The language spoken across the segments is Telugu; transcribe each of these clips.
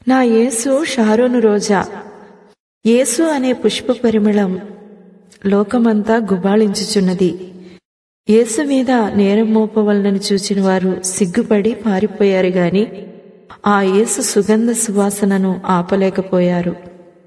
నా యేసు షారోను రోజా. యేసు అనే పుష్ప పరిమళం లోకమంతా గుబాళించుచున్నది. యేసు మీద నేరం మోపవలనని చూచిన వారు సిగ్గుపడి పారిపోయారు గాని ఆ యేసు సుగంధ సువాసనను ఆపలేకపోయారు.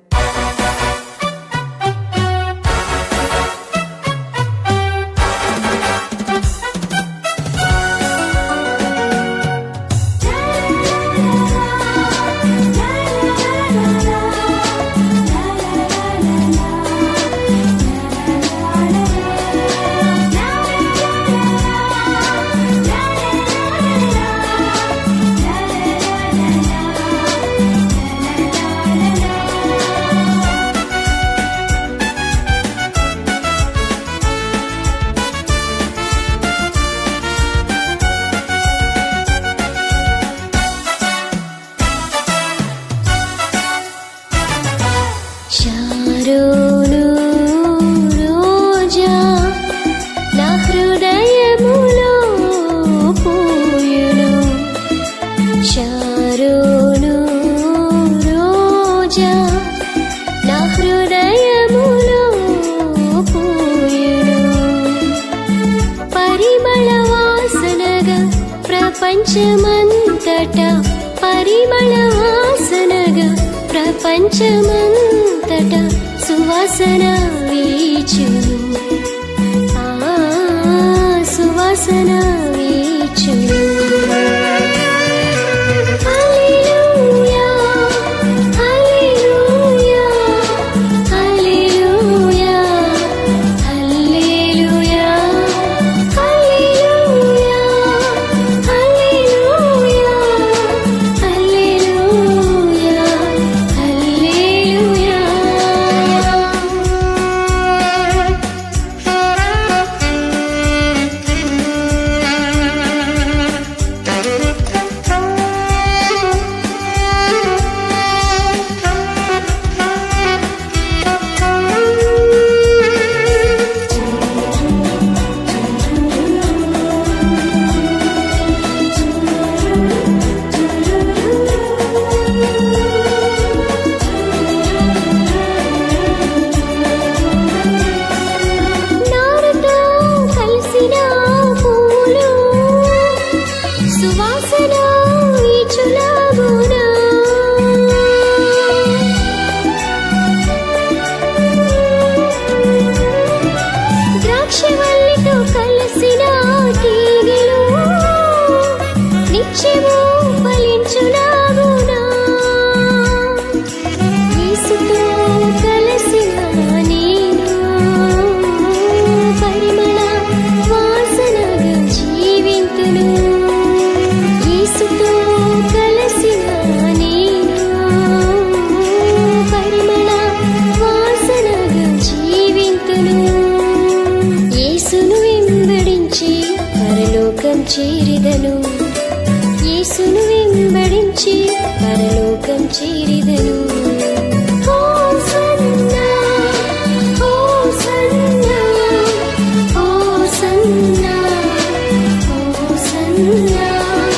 షారోను రోజా నా హృదయములో పూయును. షారోను రోజా నా హృదయములో పూయును. పరిమళ వాసనగా ప్రపంచమంతటా, పరిమళ వాసనగా ప్రపంచమంతటా సువాసన వీచును. సువాసన వీచును. హల్లెలూయా హల్లెలూయా హల్లెలూయా హల్లెలూయా హల్లెలూయా హల్లెలూయా హల్లెలూయా హల్లెలూయా. నారుతో కలిసిన పూలు సువాసన వీచులాగునా. ద్రాక్షవల్లితో కలిసిన తీగెలు నిత్యము ఫలించులాగునా. యేసుతో కలిసిన నేను పరిమళ వాసనగా జీవింతును. యేసుతో కలిసిన నేను పరిమళ వాసనగా జీవింతును. యేసును వెంబడించి పరలోకం చేరిదను. యేసును వెంబడించి పరలోకం చేరిదను. హోసన్నా హోసన్నా హోసన్నా హోసన్నా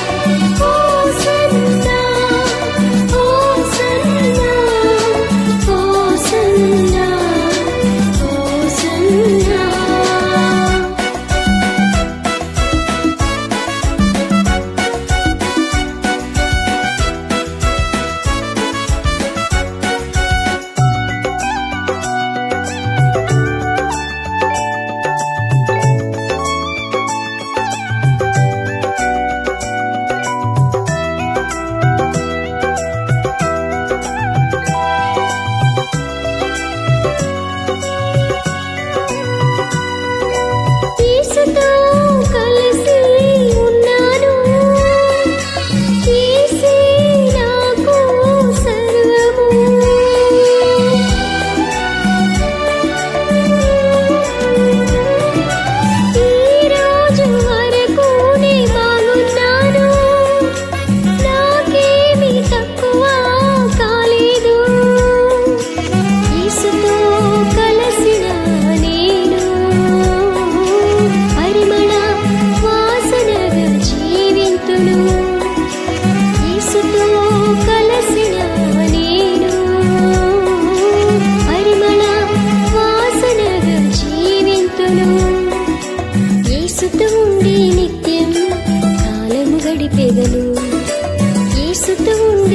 హోసన్నా హోసన్నా హోసన్నా హోసన్నా.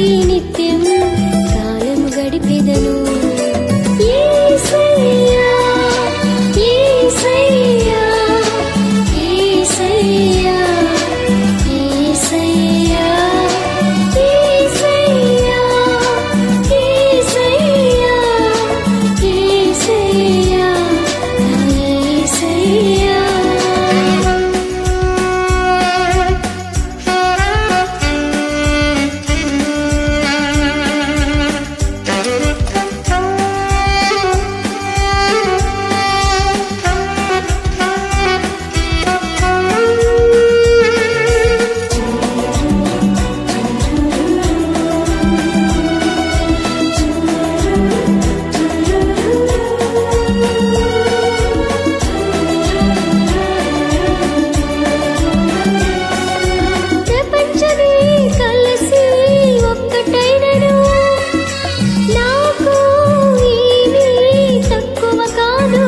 నిత్యం కాలం గడిపెదను. యేసయ్యా యేసయ్యా యేసయ్యా యేసయ్యా యేసయ్యా యేసయ్యా యేసయ్యా యేసయ్యా. ప్రపంచమే కలిసి ఒక్కటైనను నాకు ఏమీ తక్కువ కాదు.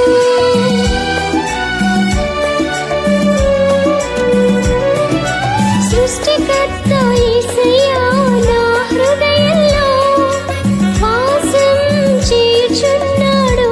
సృష్టికర్త యేసయ్యా నా హృదయంలో వాసం చేయుచున్నాడు.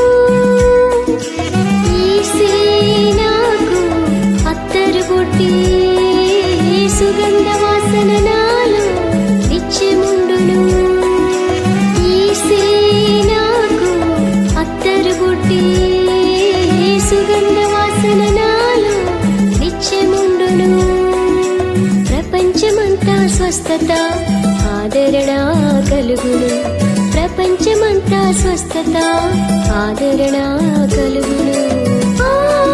యేసే నాకు అత్తరు కొట్టి సుగంధ వాసన నాలో నిత్యముండును. యేసే నాకు అత్తరు కొట్టి సుగంధ వాసన నాలో నిత్యముండును. ప్రపంచమంతా స్వస్థత ఆదరణ కలుగును. ప్రపంచమంతా స్వస్థత ఆదరణ కలుగును. ఆ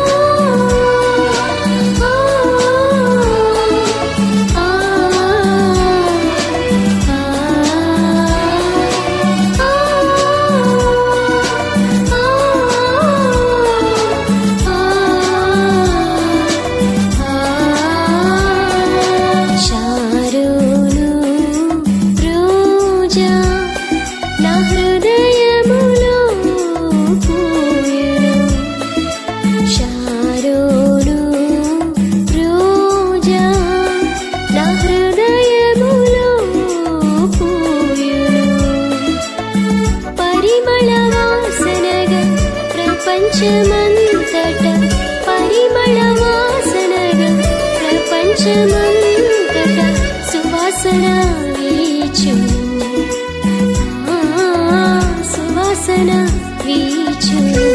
ఆ శారోను రోజా నా హృదయములో పూయెను. శారోను రోజా నా హృదయములో పూయెను. పరిమళ వాసనగా ప్రపంచమంతట పరిమళ వాసనగా ప్రపంచమంతట సువాసన వీచును. సువాసన వీచును.